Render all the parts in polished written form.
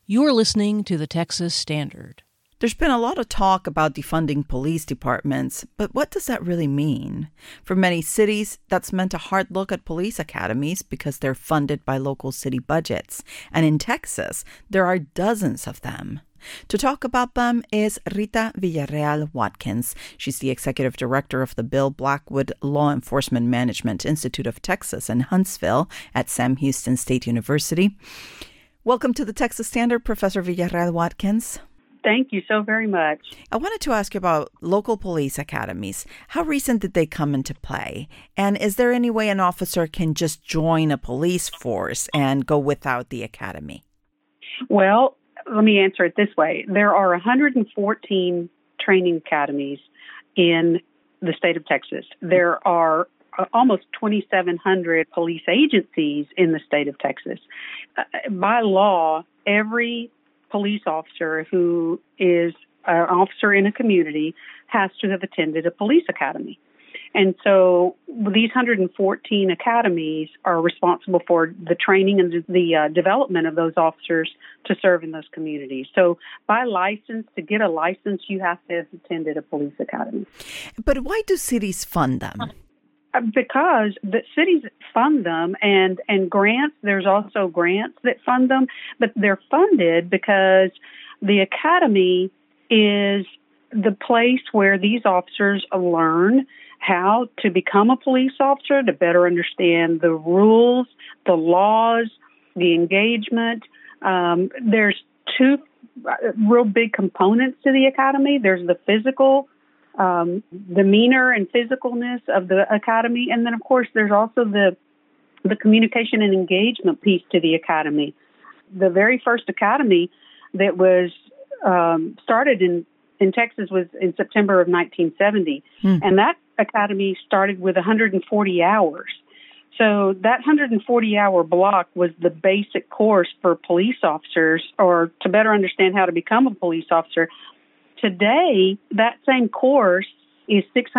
You're listening to the Texas Standard. There's been a lot of talk about defunding police departments, but what does that really mean? For many cities, that's meant a hard look at police academies because they're funded by local city budgets. And in Texas, there are dozens of them. To talk about them is Rita Villarreal Watkins. She's the executive director of the Bill Blackwood Law Enforcement Management Institute of Texas in Huntsville at Sam Houston State University. Welcome to the Texas Standard, Professor Villarreal Watkins. Thank you so very much. I wanted to ask you about local police academies. How recent did they come into play? And is there any way an officer can just join a police force and go without the academy? Well, let me answer it this way. There are 114 training academies in the state of Texas. There are almost 2,700 police agencies in the state of Texas. By law, every police officer who is an officer in a community has to have attended a police academy. And so these 114 academies are responsible for the training and the development of those officers to serve in those communities. So by license, to get a license, you have to have attended a police academy. But why do cities fund them? Because the cities fund them and grants, there's also grants that fund them, but they're funded because the academy is the place where these officers learn how to become a police officer, to better understand the rules, the laws, the engagement. There's two real big components to the academy. There's the physical demeanor and physicalness of the academy. And then, of course, there's also the communication and engagement piece to the academy. The very first academy that was started in Texas was in September of 1970. And that academy started with 140 hours. So that 140-hour block was the basic course for police officers, or to better understand how to become a police officer. Today, that same course is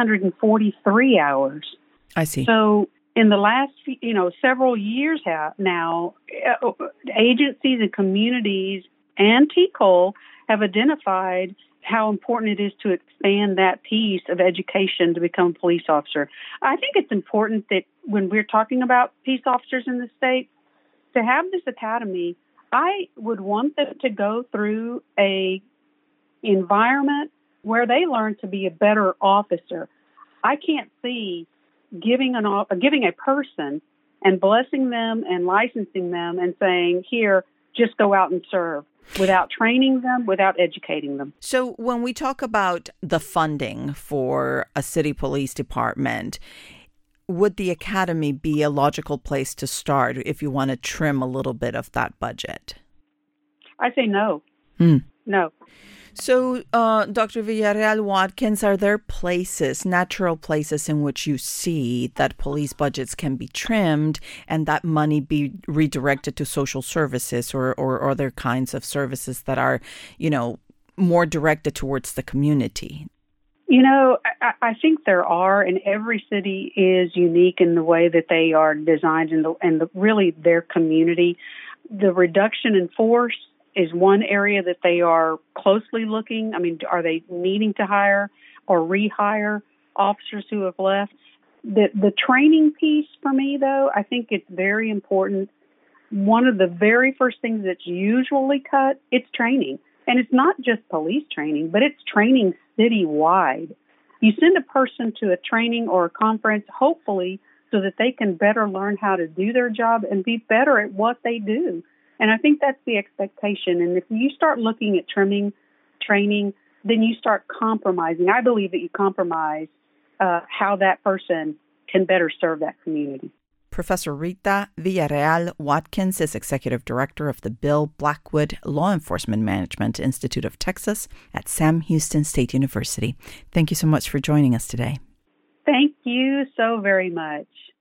643 hours. I see. So in the last, several years now, agencies and communities and TCOL have identified how important it is to expand that piece of education to become a police officer. I think it's important that when we're talking about peace officers in the state, to have this academy, I would want them to go through a environment where they learn to be a better officer. I can't see giving a person and blessing them and licensing them and saying, here, just go out and serve, without training them, without educating them. So when we talk about the funding for a city police department, would the academy be a logical place to start if you want to trim a little bit of that budget? I say no. No. So, Dr. Villarreal Watkins, are there natural places in which you see that police budgets can be trimmed and that money be redirected to social services or other kinds of services that are, more directed towards the community? I think there are, and every city is unique in the way that they are designed and really their community. The reduction in force is one area that they are closely looking. I mean, are they needing to hire or rehire officers who have left? The training piece for me, though, I think it's very important. One of the very first things that's usually cut, it's training. And it's not just police training, but it's training citywide. You send a person to a training or a conference, hopefully, so that they can better learn how to do their job and be better at what they do. And I think that's the expectation. And if you start looking at trimming training, then you start compromising. I believe that you compromise how that person can better serve that community. Professor Rita Villarreal Watkins is Executive Director of the Bill Blackwood Law Enforcement Management Institute of Texas at Sam Houston State University. Thank you so much for joining us today. Thank you so very much.